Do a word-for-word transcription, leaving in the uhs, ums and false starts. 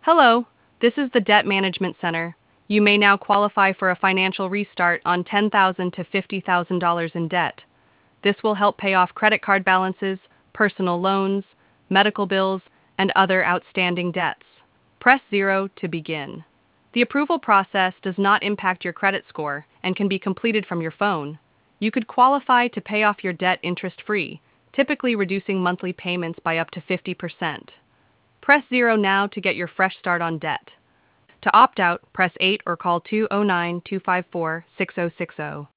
Hello, this is the Debt Management Center. You may now qualify for a financial restart on ten thousand dollars to fifty thousand dollars in debt. This will help pay off credit card balances, personal loans, medical bills, and other outstanding debts. Press zero to begin. The approval process does not impact your credit score and can be completed from your phone. You could qualify to pay off your debt interest-free, typically reducing monthly payments by up to fifty percent. Press zero now to get your fresh start on debt. To opt out, press eight or call two oh nine, two five four, six oh six oh.